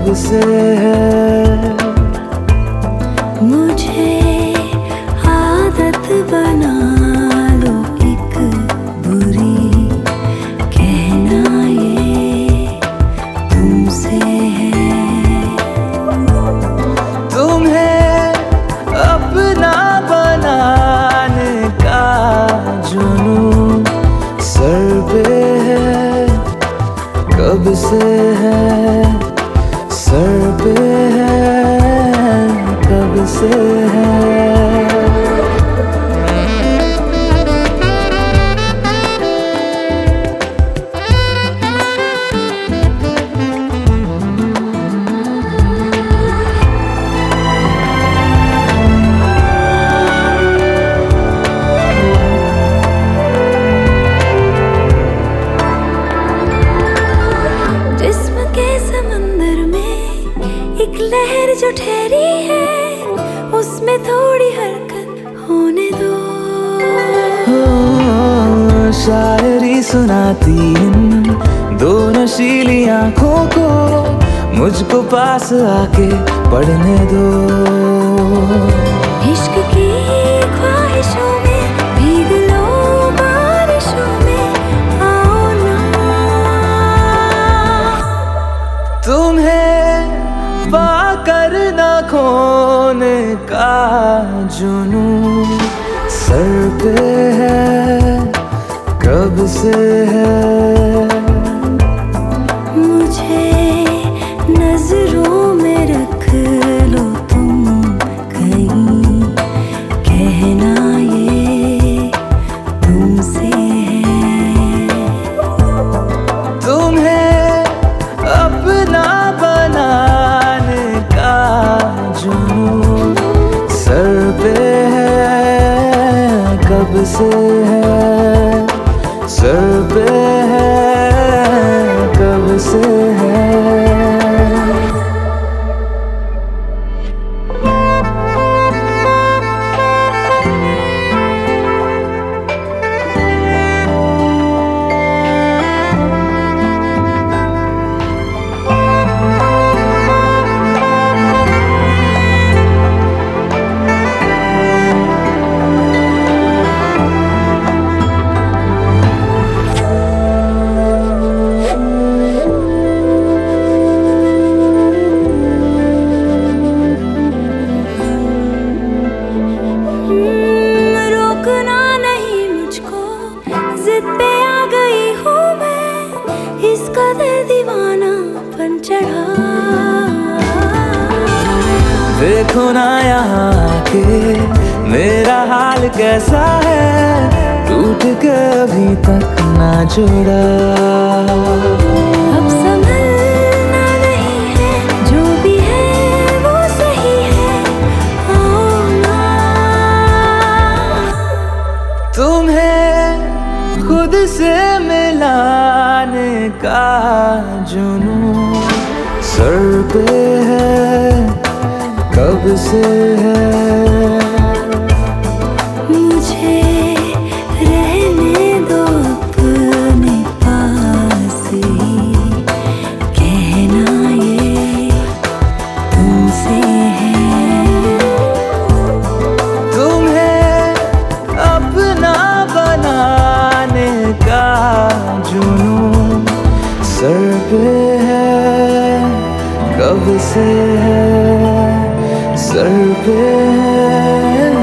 कब से है। मुझे आदत बना लो एक बुरी, कहना ये तुमसे है। तुम्हें अपना बनाने का जुनून सर पे है, कब से है, सर पे है, कब से है। जिस्म के समंदर में एक लहर जो ठहरी है, उसमें थोड़ी हरकत होने दो। शायरी सुनाती इन दो नशीली आंखों को, मुझको पास आके पढ़ने दो। इश्क की ख्वाहिशों में भीग लो बारिशों में, आओ ना। तुम्हें पाकर न खोने का जुनून सर पे है, कब से है। मुझे नजरों में रख लो तुम कहीं, कहना ये तुमसे है। तुम्हें अपना बनाने का जुनून सर पे है, कब से है, सर पे है, कब से है। रोकना नहीं मुझको, जिद पे आ गई हूँ मैं, इस कदर दीवानापन चढ़ा। देखो ना यहाँ के मेरा हाल कैसा है, टूट के अभी तक ना जुड़ा। अब संभलना नहीं है, जो भी है वो सही है, आओ ना। तुम्हें खुद से मिलाने का जुनून सर पे है, कब से है। मुझे रहने दो अपने पास ही, कहना ये तुमसे है। तुम्हें अपना बनाने का जुनून सर पे है, कब से है, सर पे है,